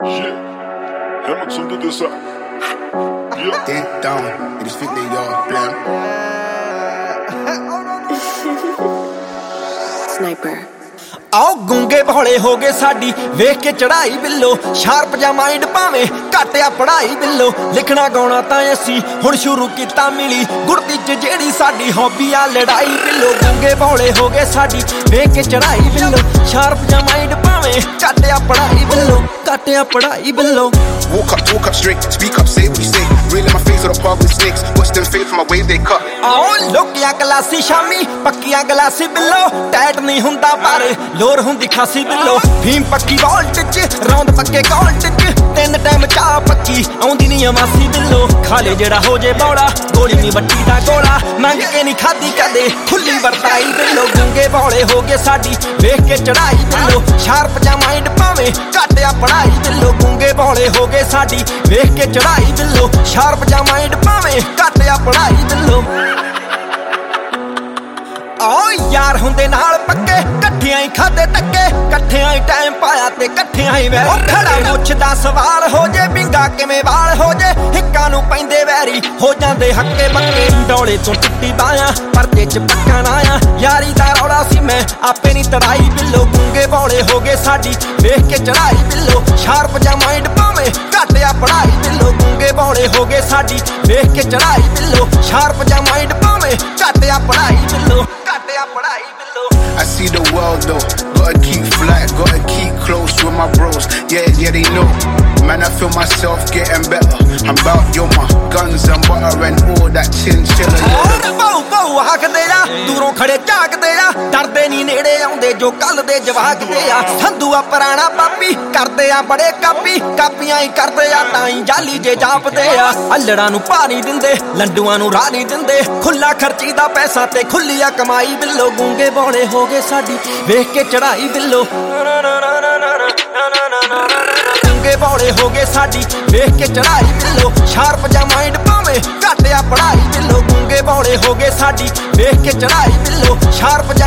Shit, Hamilton do this up. Yeah. Dead down, eles fiquem ó, blam. Sniper. आओ गूंगे भोले हो गए साडी वेख के चढ़ाई बिल्लो शार्प जा माइंड भावे घटिया पढ़ाई बिल्लो लिखना गाउणा तां असी हुण शुरू कीता मिली गुरदी च जेड़ी साडी हॉबी आ लड़ाई बिल्लो गूंगे भोले हो गए साडी वेख के चढ़ाई बिल्लो शार्प जा माइंड भावे घटिया पढ़ाई बिल्लो घटिया पढ़ाई बिल्लो Walk up straight, speak up, say what you say. Real in my face with a park with snakes. Watch them fade from my way they cut. आओ लोकिया गलासी शामी पक्किया गलासी बिल्लो टैट नहीं हुंदा पर लोर हुंदी खासी बिल्लो भीम पक्की वॉल्ट च रौंद पक्के कॉल्ट च तीन टाइम चाह पक्की आउंदी नहीं अमासी बिल्लो खाले जेड़ा हो जे बौड़ा गोली नहीं वट्टी दा गोला मंग के नहीं खादी कदे खुली वरताई बिल्लो गूंगे भोले हो गए साडी वेख के चढ़ाई बिल्लो शार्प जा माइंड भावे घटिया पढ़ाई बिल्लो गूंगे भोले हो गए साडी वेख के चढ़ाई बिल्लो शार्प जा माइंड भावे घटिया पढ़ाई बिल्लो आओ यार हुंदे नाल पक्के कट्ठियां ही खादे टक्के कट्ठियां ही टाइम पाया ते कट्ठियां ही वैरी खड़ा मुछ दा सवाल हो जे बिंगा किवें वाल हो जे हिक्कां नूं पैंदे वैरी हो जांदे हक्के बक्के डोले तो टुੱਟੀ बायां परदे च पक्का ना आ यारी दा रौला सी मैं आपे नहीं तड़ाई बिल्लो गूंगे भोले हो गए साडी वेख के चढ़ाई बिल्लो शार्प जा माइंड भावे घटिया पढ़ाई बिल्लो गूंगे भोले हो गए साडी वेख के चढ़ाई बिल्लो शार्प जा माइंड भावे घटिया पढ़ाई बिल्लो घटिया पढ़ाई बिल्लो I see the world though, gotta keep fly, gotta keep close with my bros. Yeah, they know. Man, I feel myself getting better. I'm about yo, my guns and butter and all that chinchilla. ਬਾਉ ਬਾਉ ਹੱਕਦੇ ਆ ਦੂਰੋਂ ਖੜੇ ਝਾਕਦੇ ਆ ਡਰਦੇ ਨਹੀਂ ਨੇੜੇ ਆਉਂਦੇ ਜੋ ਕੱਲ ਦੇ ਜਵਾਕਦੇ ਆ ਸੰਧੂ ਆ ਪੁਰਾਣਾ ਪਾਪੀ ਕਰਦੇ ਆ ਬੜੇ ਕਾਪੀ ਕਾਪੀਆਂ ਹੀ ਕਰਦੇ ਆ ਤਾਂ ਹੀ ਜਾਲੀ ਜੇ ਜਾਪਦੇ ਆ ਅਲੜਾਂ ਨੂੰ ਪਾ ਨਹੀਂ ਦਿੰਦੇ ਲੰਡੂਆਂ ਨੂੰ ਰਾਹ ਨਹੀਂ ਦਿੰਦੇ ਖੁੱਲਾ ਖਰਚੀ ਦਾ ਪੈਸਾ ਤੇ ਖੁੱਲੀ ਆ ਕਮਾਈ ਬਿੱਲੋ ਗੂੰਗੇ ਭੋਲੇ ਹੋ ਗਏ ਸਾਡੀ ਵੇਖ ਕੇ ਚੜਾਈ ਬਿੱਲੋ गूंगे भोले हो गए साडी वेख के चढ़ाई बिल्लो शार्प जा माइंड भावे घटिया पढ़ाई बिल्लो गूंगे भोले हो गए साडी वेख के चढ़ाई बिल्लो शार्प